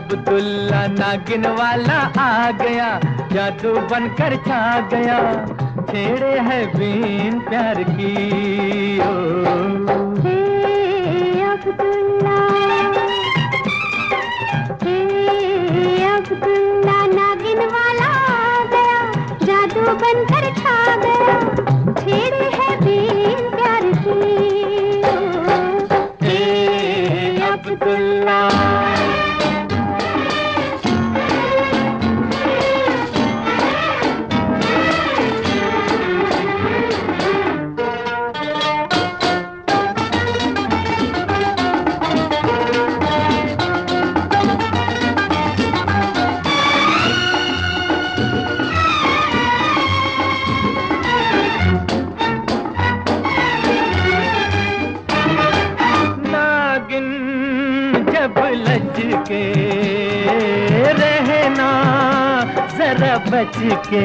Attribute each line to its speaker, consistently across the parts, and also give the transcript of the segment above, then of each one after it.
Speaker 1: अब्दुल्ला नागिन वाला आ गया, जादू बनकर छा गया, छेड़े है बीन प्यार की। ओ
Speaker 2: अब्दुल्ला, अब्दुल्ला नागिन वाला आ गया, जादू बनकर छा गया, छेड़े है बीन प्यार की।
Speaker 1: अब्दुल्ला जब लज के रहना जरा बच के,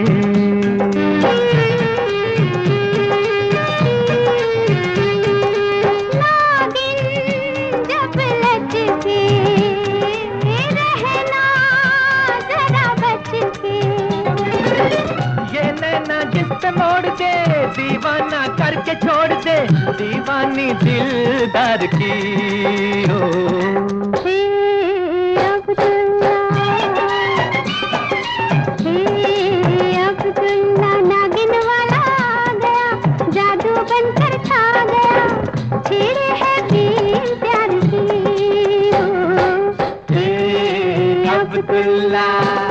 Speaker 2: नागिन जब लज के रहना जरा बच के,
Speaker 1: ये नैना जिस पे मोड़ दे दीवाना करके छोड़ दे, दीवानी दिलदार की। हो
Speaker 2: अब्दुल्ला नागिन वाला आ गया, जादू बनकर छा गया, छेड़े है बीन प्यार की।
Speaker 1: अब्दुल्ला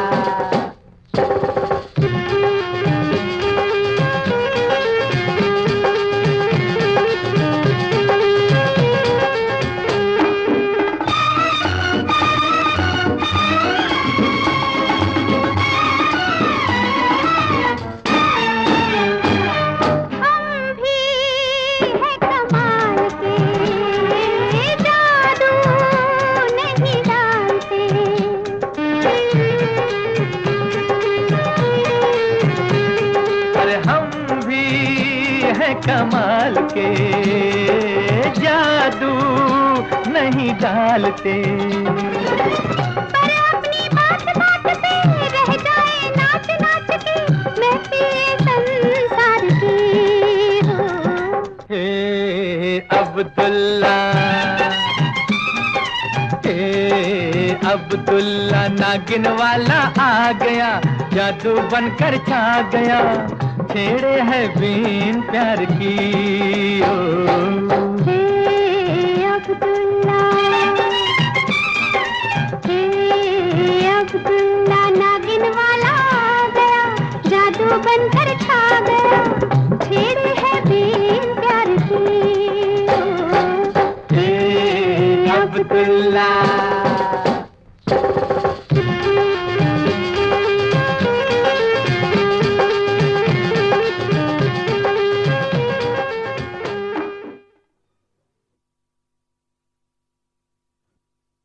Speaker 1: कमाल के, जादू नहीं डालते,
Speaker 2: पर अपनी बात बात पे रह जाए नाच नाच के, महफिल संसार की।
Speaker 1: हे अब्दुल्ला, हे अब्दुल्ला नागिन वाला आ गया, जादू बनकर छा गया, छेड़े है बीन प्यार की। ओ